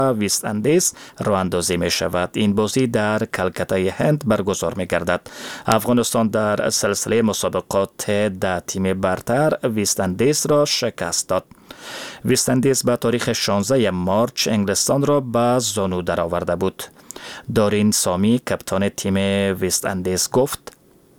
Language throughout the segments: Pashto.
20 اندیس راه اندازی می شود. این بازی در کلکته هند برگزار می گردد. افغانستان در سلسله مسابقات ده تیم برتر 20 اندیس را شکست داد. 20 اندیس به تاریخ 16 مارچ انگلستان را به زانو درآورده بود. دارین سامی کپتان تیم 20 اندیس گفت: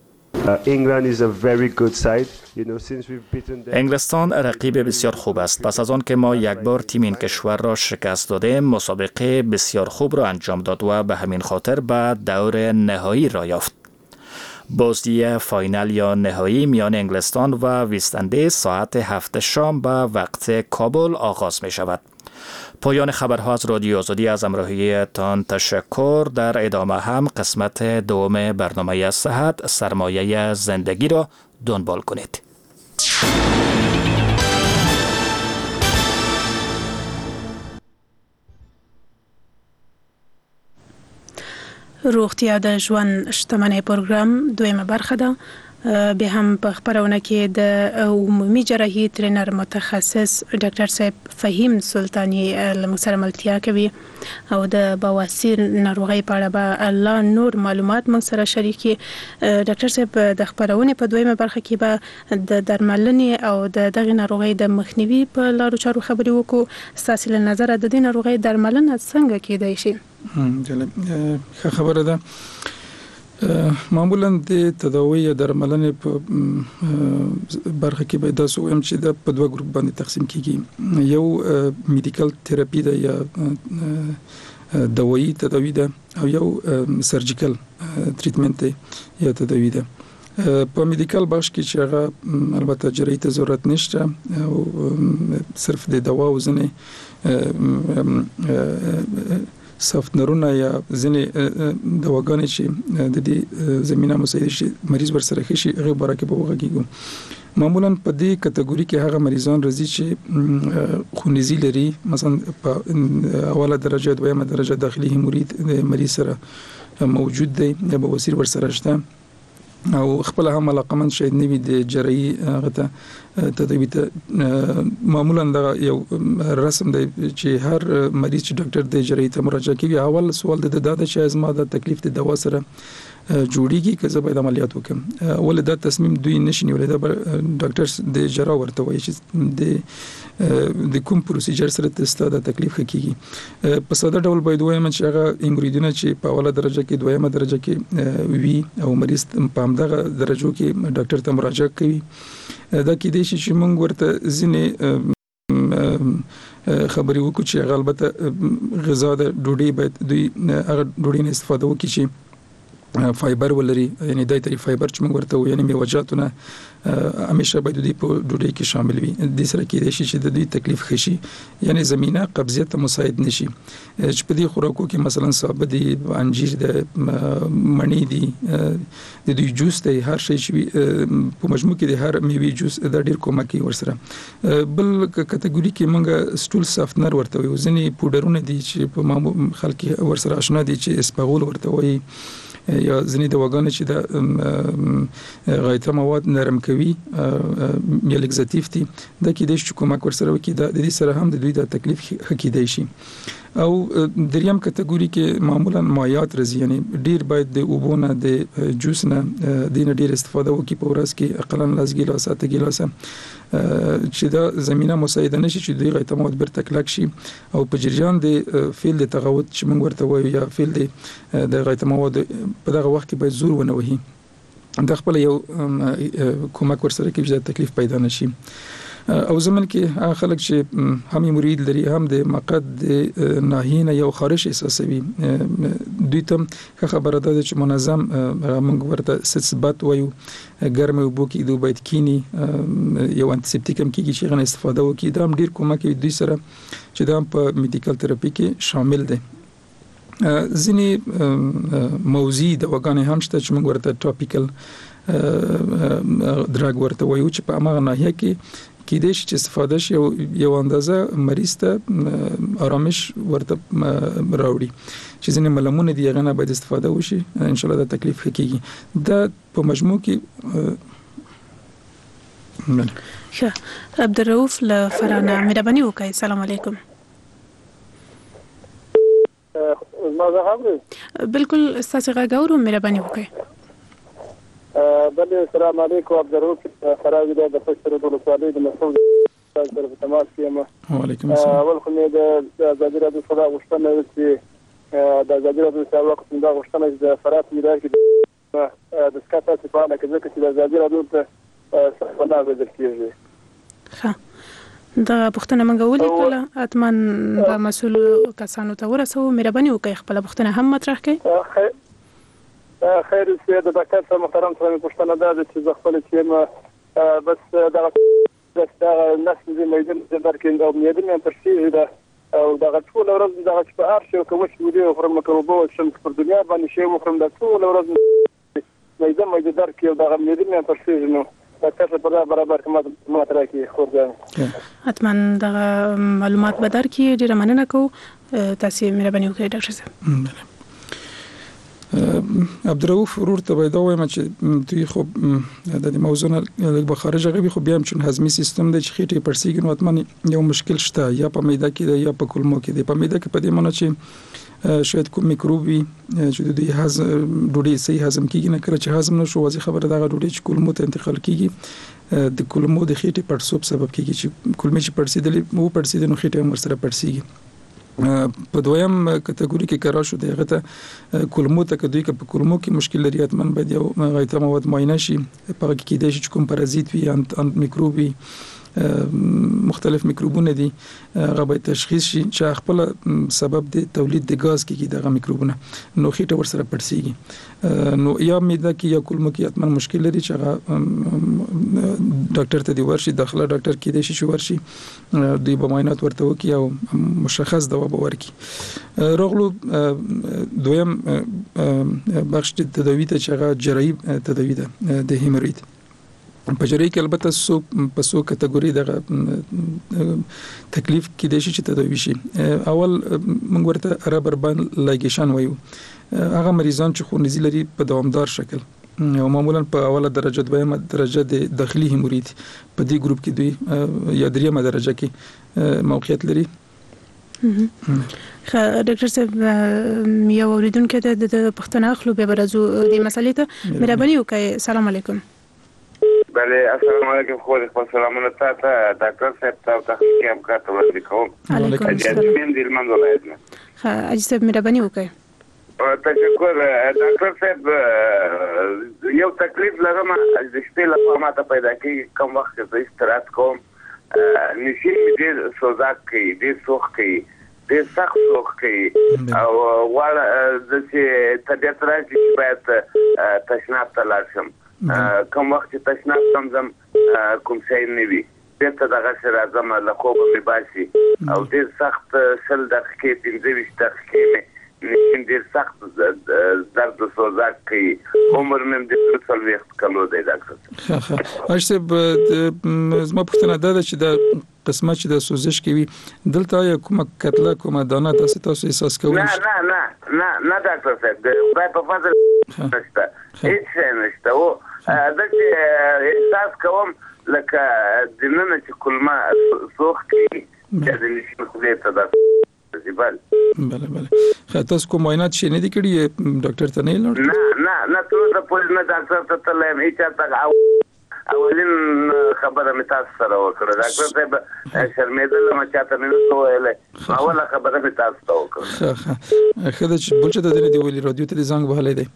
انگلستان رقیب بسیار خوب است. پس از آن که ما یک بار تیم این کشور را شکست دادیم، مسابقه بسیار خوب را انجام داد و به همین خاطر به دور نهایی را یافت. بازی فاینال یا نهایی میان انگلستان و 20 اندیس ساعت 7 شام به وقت کابل آغاز می شود. پایان خبرها از رادیو آزادی. از همراهیتان تشکر. در ادامه هم قسمت دوم برنامه صحت سرمایه زندگی را دنبال کنید. روغتیا د ژوند شتمنۍ پروګرام دویمه برخه ده. به هم په خبرونه کې د عمومي جراحي ترینر متخصص ډاکټر صاحب فهیم سلطانی لمسره ملتیا کوي او د بواسیر ناروغي په اړه به الله نور معلومات موږ سره شریکي. ډاکټر صاحب د خبرونه په دویمه برخه کې به د درملنې او دغه ناروغي د مخنیوي په لارو چارو خبرې وکړو. ستاسو له نظر د دې ناروغي درملنه څنګه کیدای شي؟ ښه خبره ده. معمولا د تداوی یا درملنې په برخه کې باید تاسو هم چې د په دوه ګروپ باندې تقسیم کیږي. یو میډیکل تراپی ده یا دوايي تداوی ده او یو سرجیکل ټریټمنټ ده یا تداوی ده. په میډیکل بخش کې چې هغه البته جراحي ته ضرورت نشته او صرف د دوا او ځنې سافټنرونه یا ځنې دواګانې چې د دې زمينه مساعد شي مریض ورسره خشي هغه برکه په وګړو. معمولا په دې کټګوري کې هغه مریضان راځي چې خونریزي لري، مثلا په اوله درجه دویمه درجه داخلي هیمورید مریض سره موجود دی یا بواسیر ورسره شته او خپل هم علاقمند شاید نوی د جراحي غته تداوی ته. معمولا دا یو رسم دی چې هر مریض چې ډاکټر د جراحي ته مراجعه کوي اول سوال د داده چې از ما د تکلیف د دوا سره جوړیږي که زه باید عملیات وکم. ول دا تصمیم دوی نشي ولې دا ډاکټر د جراح ورته وایي چې د کوم پروسیجر سره تاسو د تکلیف کیږي. په ساده ډول باید وایم چې هغه انګریډینه چې په اوله درجه کې دویمه درجه کې وی او مریض په همدغه درجو کې ډاکټر ته مراجعه کوي. دا کې د شي چې موږ ورته ځینې خبرې وکړو چې البته غذا د ډوډۍ باید دوی هغه ډوډۍ نه استفاده وکړي چې فایبر ولري، یعنی دایتري فایبر چې موږ ورته یعنی میوه‌جاتونه همیشه باید دوی په ډوډۍ کې شامل وي. د سره کې د شي چې د دوی تکلیف خشي یعنی زمينه قبضیت ته مساعد نشي. چې په دې خوراکو کې مثلا ثابت دي انجیر د مڼې دي د دوی جوس دی هر شي چې په مجموع کې د هر میوه جوس د ډیر کومک ورسره. بل کټګوري کې موږ سټول سافټنر ورته وي، ځنې پودرونه دي چې په خلک ورسره آشنا دي چې اسپاغول ورته وي یا ځنې دواګانې چې د غایطه مواد نرم کوي یا لګزاتیف دي دا کې د کومک ورسره وکړي. د دې سره هم د دوی د تکلیف حقیقي شي. او دریم کټګوري کې معمولا مایعات راځي، یعنی ډیر باید د اوبونه د جوس نه دین ډیر استفاده وکړي په ورځ کې اقلا لاس ګیلاس اته ګیلاس چې دا زمينه مساعده نشي چې دوی غیطه مواد بر تکلک شي او په جریان د فیل د تغوت چې موږ ورته وایو یا فیل د غیطه مواد په دغه وخت کې باید زور ونه وهي. دا خپل یو کومک ورسره کې چې تکلیف پیدا نشي. او زمن کې خلک چې هم مرید لري هم د مقعد د ناهینه یو خارش احساسوي دوی ته خبره ده چې منظم موږ ورته ثبات وایو ګرم وبو کې دوی باید کینی یو انټیسپټیک هم کېږي چې غن استفاده وکړي. دا هم ډیر کومک کوي دوی سره چې دا په میډیکل تراپی کې شامل دي. ځینې موضوعي دواګانې هم شته چې موږ ورته ټاپیکل دراګ ورته وایو چې په هغه ناحیه کې کېدې چې استفاده شي یو اندازه مریض ته آرامش ورته راوړي. چې ځینې ملمونه دی هغه نه باید استفاده وشي ان شاء الله دا تکلیف کېږي. دا په مجموع کې عبدالرؤف لفرانه مهرباني وکړئ. السلام علیکم. ما زه خبرې بالکل ستاسو غږ اورو مهرباني وکړئ. بله السلام علیکم عبدالرؤف خراوي د پښتو د ولسوالۍ د مسعود سره په تماس کې یم. وعلیکم السلام. اول خو مې د ازادي راډیو څخه غوښتنه وکړه د ازادي راډیو څخه وخت دا غوښتنه د فرات میدان کې د سکاټا په اړه کې ځکه چې د ازادي راډیو ته څنګه بدل کیږي. ها دا پښتنه منګه ولیکله اتمن په مسول کسانو ته ورسو مهرباني وکړئ خپل پښتنه هم مطرح کړئ. خیر سي د ډاکټر صاحب محترم سره پښتنه ده چې زه خپل تیم بس دا ناس دې مېدان د برکند او مېدان پر شي دا او دا ټول ورځ دا چې په هر شي کوم چې ودی او فرم کوبو شمس پر دنیا باندې شی وخرم دا ټول ورځ مېدان درک یو دا مېدان پر شي نو ډاکټر په برابر کومه راکې خو دا اتمن دا معلومات به درکې ډیره مننه کو تاسو مهرباني وکړئ ډاکټر صاحب. عبدالرؤف ورور ته باید وایم چې دوی خو د موضوع نه لږ به خارج غوي خو بیا هم چې هضمي سیستم د خېټې پرسیګ نو اتمن یو مشکل شته یا په معده کې یا په کولمو کې دی. په معده کې په دې معنی چې شاید کوم میکروب وي چې د ډوډۍ صحیح هضم کیږي نه کړي چې هضم نشو واځي خبره دا ډوډۍ چې کولمو ته انتقال کیږي د کولمو د خېټې پړسوب سبب کیږي چې کولمې چې پړسیدلې مو پړسیدل نو خېټه هم سره پړسیږي. په دویم کټګوري کې قرار شو دغه ته کولمو ته کدوې په کولمو کې مشکل لري اتمن باید یو غیته مواد معاینه شي په کې د شي کوم پرازیت وي ان میکروبي مختلف میکروبونه دي هغه به تشخیص شي چې خپل سبب د تولید د غاز کې دغه میکروبونه نو خېټه ورسره پړسیږي نو یا معده کې یا کولمو کې اتمن مشکل لري چې هغه ډاکټر ته دی ورشي داخله ډاکټر کې دی شي ورشي دوی به معاینات ورته وکي او مشخص دوا به ورکي. رغلو دویم بخش د تداوی ته چې هغه جراحي تداوی ده د هیموروید په جراحي کې البته په څو کټګوري د تکلیف کې د شي چې تداوی شي. اول موږ ورته رابر باند لایګیشن وایو هغه مریضان چې خونریزي لري په دوامدار شکل او معمولا په اوله درجه دویمه درجه د داخلي هیموروید په دې ګروپ کې دوی یا دریمه درجه کې موقعیت لري. ډاکټر صاحب یو اوریدونکو ته د پښتنه خلو به برازو د مسلې ته مهرباني وکړئ. السلام علیکم. بله السلام علیکم. خو دې په سلامونه تاسو ډاکټر صاحب تاسو هم کارته ورته کوم. علیکم السلام. اجازه مهرباني وکړئ. تشکر ډاکټر صاحب یو تکلیف لرم د شپې لپاره ماته پیدا کیږي کوم وخت چې استراحت کوم نشي دې سوزاک کوي دې سوخ کوي دې سخت سوخ کوي او ولا د چې طبيعت راځي چې باید تشناب ته لاړ شم کوم وخت چې تشناب تمزم کوم څه نه وي دته دغه سره اعظم له خوبه می باسي او دې سخت شل دقیقې 15 دقیقې نشین ډیر سخت درد سوزاک کوي عمر مې د 30 کلو دی ډاکټر. اجازه زما پوښتنه ده چې د قسمه چې د سوزش کوي دلته یا کومه کتله کومه دانه تاسو احساس کوئ؟ نه ډاکټر صاحب د خدای په فضل نشته هیڅ نشته او دا چې احساس کوم لکه دننه چې کلمه سوخ کوي د نشي خدای ته ده. بله تاسو کوم معاینات شي نه دي کړی ډاکټر ته نه لور؟ نه ټول د پولیس نه ډاکټر ته تلم هیڅ تا اولین خبره مې تاسو سره وکړه ډاکټر صاحب شرمېدل ما چاته نه ویلې اوله خبره مې تاسو ته وکړه. خدای چې بل څه د دې دی ویلي رادیو ته زنګ وهلې دی.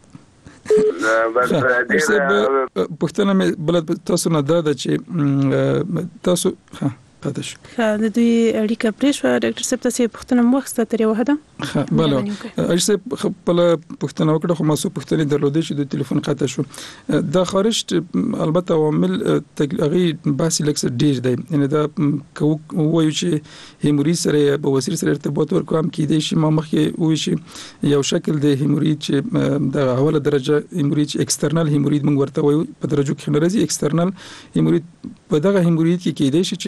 پښتنه مې بل تاسو نه ده چې تاسو پاتش د دوی اړیکه پرېښه ډاکټر صاحب تاسو پښتنه مخسته تر یو هدا بله اجازه خپل پښتنه وکړه خو ماسو پښتنه درلودې چې د ټلیفون قطع شو دا خارج البته عوامل تغییر باسي لکس ډیر دی یعنی دا وایو چې هیموریج سره بواسیر سره ارتباط ورکوم کې دی چې ما مخکې وایي چې یو شکل د هیموریج چې د اوله درجه هیموریج ایکسترنل هیموریج موږ ورته وایو په درجه کې ناراضي ایکسترنل هیموریج په دغه هیموریج کې دی چې د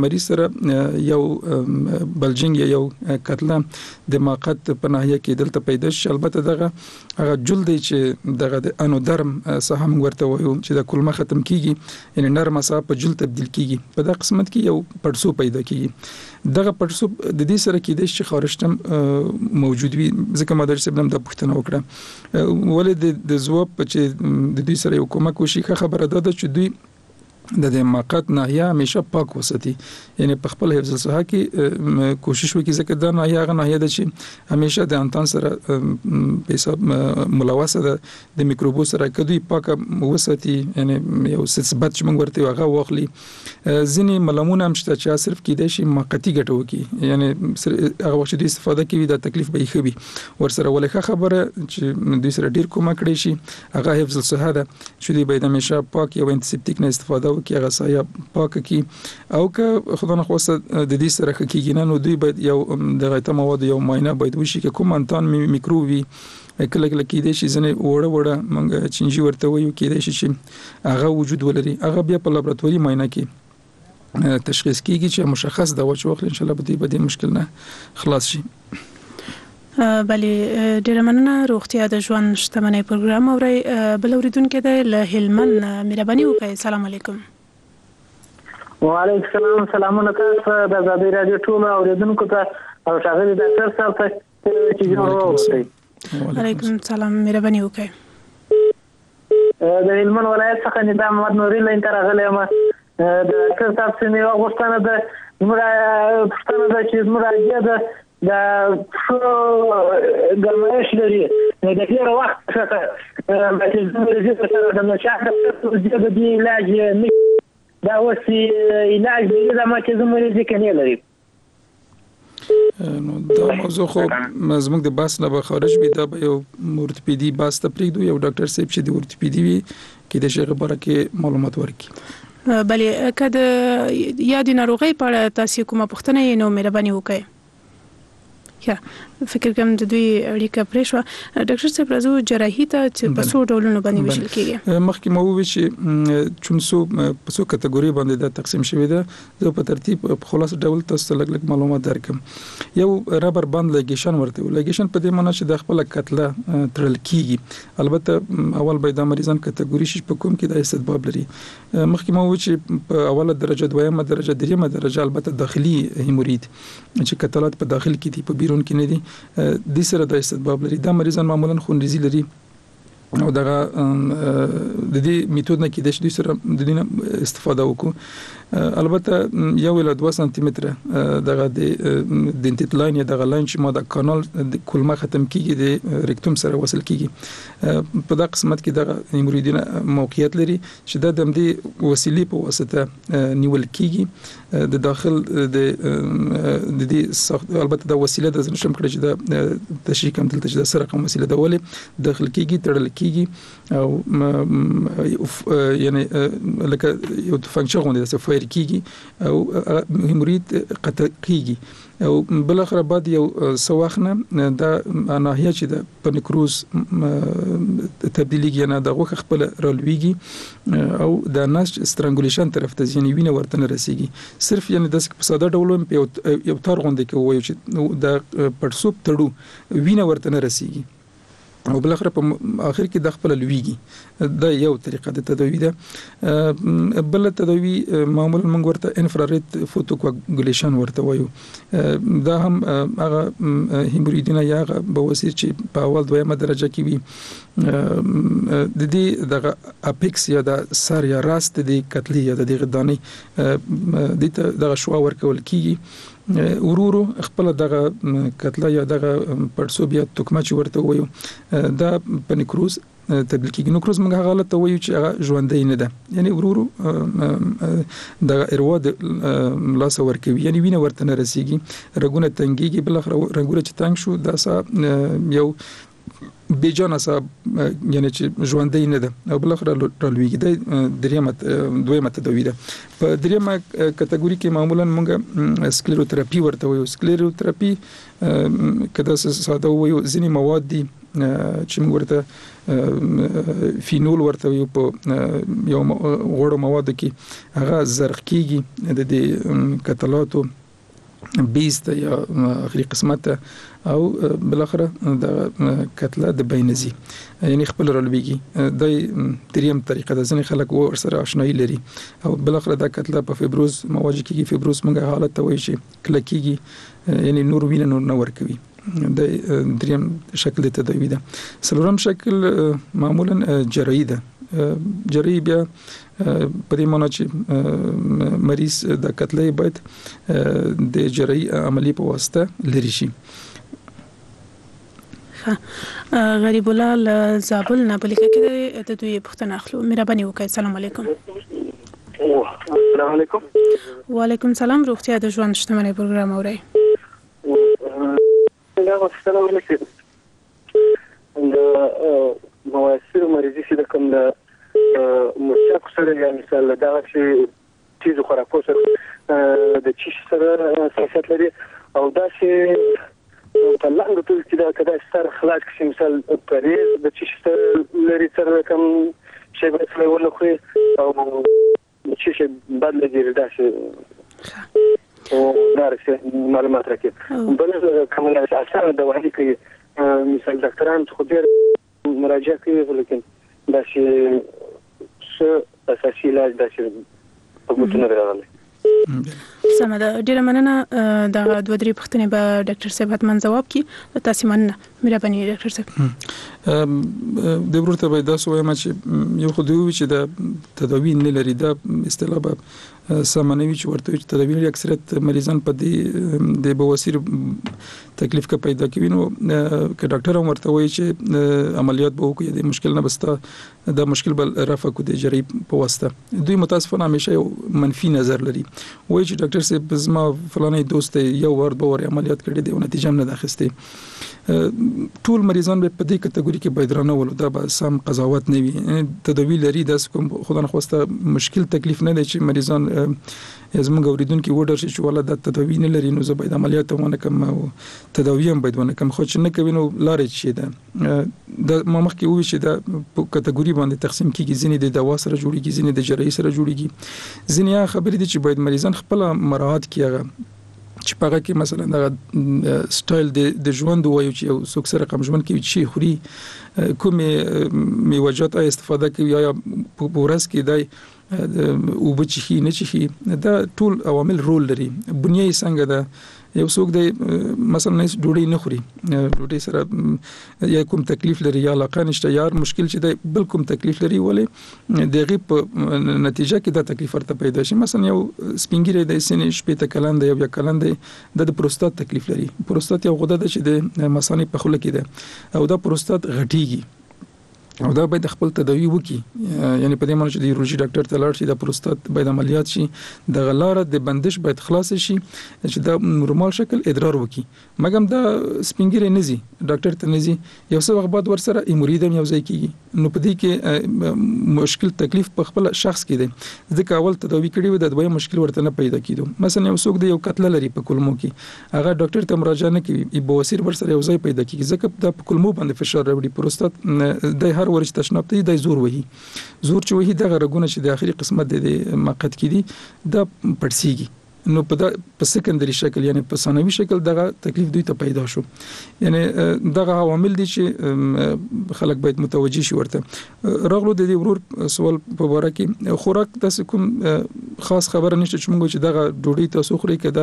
مریض سره یو بلجینګ یو کتله د ماقت په ناحیه کې دلته پیدا شي. البته دغه هغه جلد چې دغه د انودرم سهم ورته وایو چې د کولمه ختم کیږي یعنی نرمه سا په جلد تبدیل کیږي. په دغه قسمت کې یو پړسو پیدا کیږي. دغه پړسو د دې سره کې د خارښتم موجود وي. ځکه ما درس بلم د پښتنه وکړه ولې د زوب چې د دې سره یو کومک وشي. خبره ده چې دوی د ماقت ناحیه همیشه پاک وساتي یعنی په خپل حفظ الصحه کې کوشش وکړي ځکه دا ناحیه هغه ناحیه ده چې همیشه د انتان سره په حساب ملوثه ده د میکروبو سره کدوې پاک وساتي یعنی یو ثبت چې موږ ورته هغه واخلي. ځینې ملمون هم شته چې صرف کېدای شي ماقتی ګټه وکړي یعنی هغه وخت د استفاده کوي د تکلیف به خبي ور سره ولې خبره چې دوی سره ډیر کومک کړی شي هغه حفظ الصحه ده چې دوی باید همیشه پاک یو انتیسپټیک نه استفاده کې هغه سایه پاک کی او که خدای نه خواسته د دې سره کېږي نه نو دوی باید یو د غیته مواد یو معاینه باید وشي چې کوم انتان میکروبي کله کې د شي ځنه وړه منګه چنجي ورته وایو کې د شي هغه وجود ولري هغه بیا په لابراتواري معاینه کې تشخیص کیږي چې مشخص دا و چې وخت ان شاء الله به دې مشکل نه خلاص شي. بله ډیره مننه. روغتیا د ژوند شتمنۍ پروګرام اوري بل اوریدونکو د هلمند مهرباني وکړئ. السلام علیکم. وعلیکم السلام. سلامونه تاسو د آزادۍ رادیو ټول اوریدونکو ته او ښاغلي ډاکټر صاحب ته چې جوړ وروسته. وعلیکم السلام. مهرباني وکړئ. د هلمند ولایت څخه نظام محمد نوري لاین تر غلې ما د ډاکټر صاحب څخه یو غوښتنه ده چې زموږ د ګرمایش لري د ډېر وخت څخه چې زموږ د نشاط د دې علاج نه دا وسی علاج دی دا ما چې زموږ ځکه نه لري. نو دا موضوع خو زموږ د باس نه به خارج وي دا به یو اورتوپیدي باس ته پریږدو یو ډاکټر صاحب چې د اورتوپیدي وي کې د شغه باره کې معلومات ورکړي. بله کله یا د ناروغي په اړه تاسو کومه پوښتنه نو مهرباني وکړئ. یا فکر کوم د دوی اړیکه پرې شو. ډاکټر صاحب راځو جراحي ته چې په څو ډولونو باندې ویشل کیږي. مخکې مو وی چې چونسو په څو کټګوري باندې دا تقسیم شوی ده. زه په ترتیب په خلاص ډول تاسو لږ معلومات درکم. یو رابر باند لګیشن ورته لګیشن په دې معنی چې د خپل کتله تړل کیږي. البته اول به د مریضان کټګوري شي په کوم کې د استدباب لري. مخکې مو وی چې په اوله درجه دویمه درجه دریمه درجه البته داخلي هیمورید چې کتلات په داخل کې دي په بیرون کې نه دي د سره د استدباب لري. دا مریضان معمولا خونریزي لري او دغه د دې میتود نه کې د شې سره د دې استفاده وکړو. البته 1 ل 2 سانتي متره دغه د دنتیت لاین یا دغه لاین چې ما د کانال د کولمه ختم کیږي د ریکټوم سره وصل کیږي په دغه قسمت کې دغه هیموریدونه موقعیت لري چې د دې وسیلې په واسطه نیول کیږي د داخل د دې البته د وسیله د نشم کړی چې د تشریح کوم دلته چې د سره کوم وسیله د ولې داخل کیږي تړل کیږي او یعنی لکه یو فنکشن غوندي د فایر کیږي او هیمورید قطع کیږي او بل اخر بعد یو سواخنه د ناحیه چې د پنکروز تبدیلیږي نه د غوخ خپل رالویږي او د ناس سترانګولیشن طرف ته ځینې وینه ورته نه رسیږي. صرف یعنی د په ساده ډول یو تار غوندي کې وایي چې د پړسوب تړو وینه ورته نه رسیږي او بل اخر په اخر کې د خپل لویږي. دا یو طریقه د تداوی ده. بل تداوی معمولا موږ ورته انفرارید فوتوکواګولیشن ورته وایو. دا هم هغه هیموریدونه یا بواسیر چې په اول دویمه درجه کې وي د دې دغه اپیکس یا د سر یا راست د کتلی یا د غدانی د دغه شوا ورکول کیږي. ورورو خپل دغه کتله یا دغه پړسوب یا توکما چې ورته وایو دا پنکروز تبدیل کیږي. نو کروز موږ غلط وایو چې هغه ژوندۍ نه ده یعنی ورورو دغه اروا د لاس ورکوي یعنی وینه ورته نه رسیږي رګونه تنګيږي بل اخر رګونه چې تنګ شو دا یو بیجان صاحب یعنی چې ژوندۍ نه ده او بل اخر رالویږي د دویمه تداوی ده. په دریمه کټګوري کې معمولا موږ سکلیروتراپي ورته وایو. سکلیروتراپي کدا ساده وایو ځینې مواد دي چې موږ ورته فینول ورته یو په یو غوړو مواد کې هغه زرخ کیږي د دې کتلاتو بیست یا اخري قسمت او بالاخره د کتله د بینزي یعنی خپل رلويږي د دریم طریقه د ځنې خلک ورسره آشنایی لري او بالاخره د کتله په فیبروز مواجه کیږي فیبروز موږ حالت ته وایي چې کلکیږي یعنی نور وینه نور نه ورکوي د دریم شکل د تداوی ده څلورم شکل معمولا جراحي ده جراحي بیا په دې معنی چې مریض د کتلې باید د جراحي عملیه په واسطه لري شي. غریب الله زابل نه بلکې د دوی پښتنه اخلو مهرباني وکړئ. السلام علیکم. السلام علیکم. وعلیکم السلام. روغتیا د ژوند شتمنۍ پروګرام اورئ. السلام علیکم. د موثر مریضي چې کوم د مشتاق سره یا مثال دا چې چیز خوراکو سره د چیش سره سیاست لري او دا چې په لاندې ټول چې دا کدا ستر خلاص کې مثال پرېز د چیش سره لري سره کوم شی به څه ولخوي او چیش بدل دي دا چې او درسه معلومات راکې بل کوم اساسا د وحدي کې مثال ډاکټران خو ډېر مراجعه کوي ولیکن دا چې اساسي علاج دا چې په ګوتنه راغلی. سمه ده. ډیره مننه. دا دوه درې پوښتنې به ډاکټر صاحب حتمن جواب کړي. تاسو مننه. مهرباني ډاکټر صاحب. د ورته به دا سوې چې یو خو دوی چې د تداوی نه لري دا اصطلاح به سمنوي چې ورته چې تداوی اکثریت مریضان په دې د بواسیر تکلیف کا پیدا کوي نو که ډاکټر هم ورته وایي چې عملیات به وکړي د مشکل نه بسته دا مشکل بل رفع کو د جراحي په واسطه دوی متاسفانه همیشه یو منفي نظر لري وایي چې ډاکټر صاحب زما فلانه دوست یو ور به ور عملیات کړی دی او نتیجه نه اخیسته ټول مریضان به په دې کټګوري کې باید رانه ول دا به سم قضاوت نه وي تداوی لري د کوم خدای نه خواسته مشکل تکلیف نه دی چې مریضان زموږ اوریدونکو وډر چې ولا د تداوی نه لري نو زه باید عملیات ونه کوم او تداوی هم باید ونه کوم خو چې نه کوي نو لارې شي دا ما مخکې وی چې دا په کټګوري باندې تقسیم کیږي ځینې د دوا سره جوړیږي ځینې د جراحي سره جوړیږي ځینې خبرې دي چې باید مریضان خپل مراعات کیږي چې پاره کې مثلا دا سټایل د ژوند وایو چې یو څوک سره کوم ژوند کې شي خوري کومه میوجات استفاده کوي یا په ورځ کې دای او بچی نه چی دا ټول عوامل رول لري بنیای څنګه دا یو څوک د مثلا ډوډۍ نه خوري ډوډۍ سره یا کوم تکلیف لري یا علاقه نشته یا مشکل چې د بل کوم تکلیف لري ولې دغه په نتیجه کې دا تکلیف ورته پیدا شي مثلا یو سپینګری د سینې شپې ته کلند یا کلند د پروستات تکلیف لري پروستات یو غده چې د مثانې په خوله کې ده او دا پروستات غټیږي او دا باید خپل تداوی وکي یعنی په دې معنی چې د یورولوژي ډاکټر ته لاړ شي د پروستات باید عملیات شي د غلاره د بندش باید خلاص شي چې دا نورمال شکل ادرار وکي مګم دا سپینګری نزي ډاکټر ته نزي یو څه وخت بعد ورسره ایموریدم یو ځای کیږي نو په دې کې مشکل تکلیف په خپل شخص کې دی ځکه اول تداوی کړي و د دوی مشکل ورته نه پیدا کیدو مثلا یو څوک د یو کتله لري په کولمو کې هغه ډاکټر ته مراجعه نه کوي بواسیر ورسره یو ځای پیدا کیږي ځکه د کولمو باندې فشار راوړي پروستات د هر ورش تشناب ته د زور وهي زور چې وهي دغه رګونه چې د اخري قسمت د مقعد کې دي د پړسيږي نو په سکندري شکل یعنی په ثانوي شکل دغه تکلیف دوی ته پیدا شو یعنی دغه عوامل دي چې خلک باید متوجي شي ورته راغلو د دې ورور سوال په واره کې خوراک تاسو کوم خاص خبره نشته چې موږ چې دغه ډوډۍ تاسو خوري کده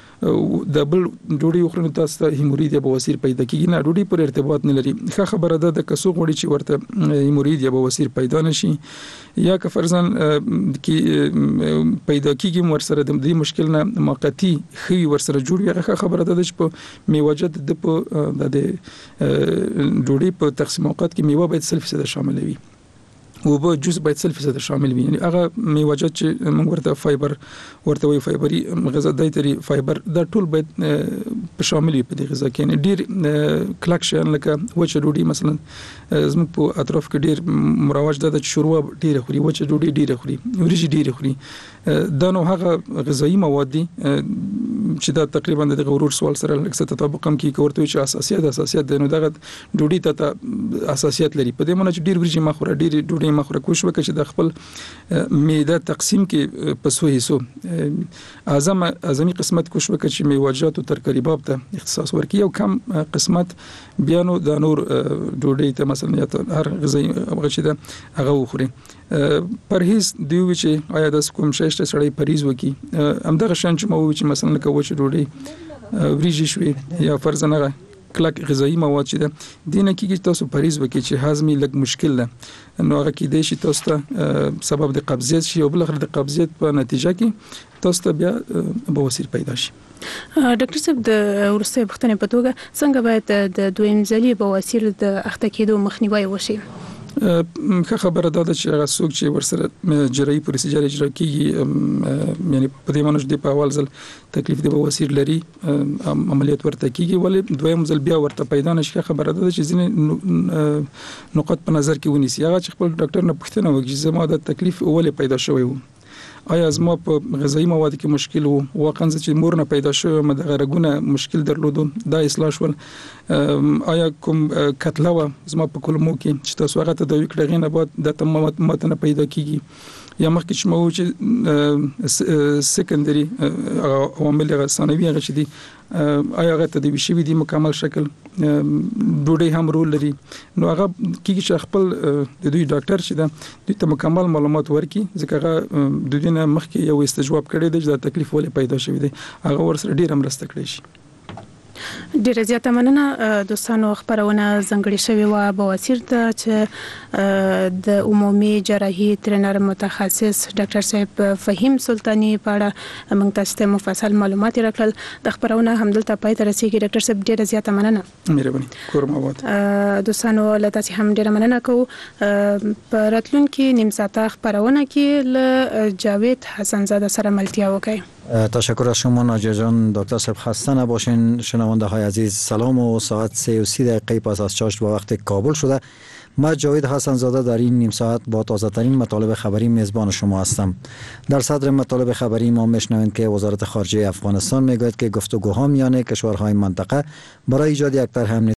د بل ډوډۍ خورنه تاسو ته هیمورید یا بواسیر پیدا کیږي نه ډوډۍ پر ارتباط نه لري ښه خبره ده د کسو غوړي چې ورته هیمورید یا بواسیر پیدا نشي یا که فرضاً کې پیدا کیږي ورسره د دې مشکل نه موقتی خي ورسره جوړ وي ښه خبره ده چې په میوجد د ډوډۍ په تقسیم اوقات کې میوه باید 100% شامل وي او به جزء باید 100% شامل وي. یعنی هغه میوه‌جات چې موږ ورته فایبر ورته وي فایبري غذا دایتري فایبر دا ټول باید په شامل وي په دې غذا کې. یعنی ډیر کلک شیان لکه وچه ډوډۍ مثلا زموږ په اطراف کې ډیر مروج ده چې شوروا ډیره خوري، وچه ډوډۍ ډیره خوري، وریجې ډیره خوري. دا نو هغه غذایی مواد دي چې دا تقریبا د غرور سوال سره لکه تطابق هم کې ورته چې اساسیت ده. نو دغه ډوډۍ ته اساسیت لري. په دې معنی چې ډیر وریجې مخوره، ډیر ډوډۍ مخوره، کوشش وکړي چې د خپل معده تقسیم کې په څو حصو اعظمي قسمت کوشش وکړي چې میوه‌جات او ترکاری باب ته اختصاص ورکړي، او کم قسمت بیانو د نور ډوډۍ ته مثلا یا هر غذایی هغه چې ده هغه وخوري. پرهیز دیو چې آیا د کوم شی سړی پرهیز وکي همدغه شان چې مو چې مثلا لکه وچه ډوډۍ وریجې شوي یا فرضاً کلک غذایی مواد چې ده دینه کې تاسو پرهیز وکي چې هضمي لږ مشکل ده، نو هغه کې د شي تاسو ته سبب د قبضیت شي او بل اخر د قبضیت په نتیجه کې تاسو ته بیا بواسیر پیدا شي. ډاکټر صاحب د ورسته پوښتنې په توګه څنګه باید د دویم ځلې بواسیر د اخته کېدو مخنیوي وشي؟ ښه خبره ده چې هغه څوک چې ورسره جراحي پروسیجر اجرا کیږي یعنی په دې معنی چې د اول ځل تکلیف د بواسیر لري عملیات ورته کیږي، ولې دویم ځل بیا ورته پیدا نشي. خبره ده چې ځینې نقاط په نظر کې ونیسي. هغه چې خپل ډاکټر نه پوښتنه وکړي چې زما د تکلیف ولې پیدا شوی و، آیا زما په غذایی مواد کې مشکل وو، واقعا چې مور نه پیدا شوی مده غرګونه مشکل درلودو دا اصلاح شول، آیا کوم کتله و زما په کولمو کې چې تاسو هغه تداوی کړئ غینه بعد د تمامات متنه پیدا کیږي، یا مخکې چې مو چې سکندري عوامل ثانوي هغه چې دي آیا هغه تداوی شوی دي مکمل شکل، ډوډۍ هم رول لري. نو هغه کیږي چې خپل د دوی ډاکټر چې دا دوی ته مکمل معلومات ورکړي، ځکه هغه د دوی نه مخکې یو استجواب کړی دی چې دا تکلیف ولې پیدا شوی دی، هغه ورسره ډیر مرسته کړی شي. ډیره زیاته مننه دوستانو. خبرونه ځنګړې شوې و بواسیر ته چې د عمومي جراحي ترېنر متخصص ډاکټر صاحب فهیم سلطانی په اړه موږ تاسو ته مفصل معلومات راکړل. د خبرونه همدلته پای ته رسیدي. ډاکټر صاحب ډیره زیاته مننه. مهرباني کورم آباد. دوستانو له تاسو هم ډیره مننه کوو. په راتلونکي نیم ساعته خبرونه کې له جاوید حسن زاده سره ملتیا وکړئ. تشکر از شما ناجیه جان. دکتر صاحب خسته نباشین. شنونده های عزیز سلام و ساعت 3:30 پس از چاشت و وقت کابل شده. من جاوید حسن زاده در این نیم ساعت با تازه ترین مطالب خبری میزبان شما هستم. در صدر مطالب خبری ما میشنوید که وزارت خارجه افغانستان میگوید که گفتگوها میان کشورهای منطقه برای ایجاد یک طرح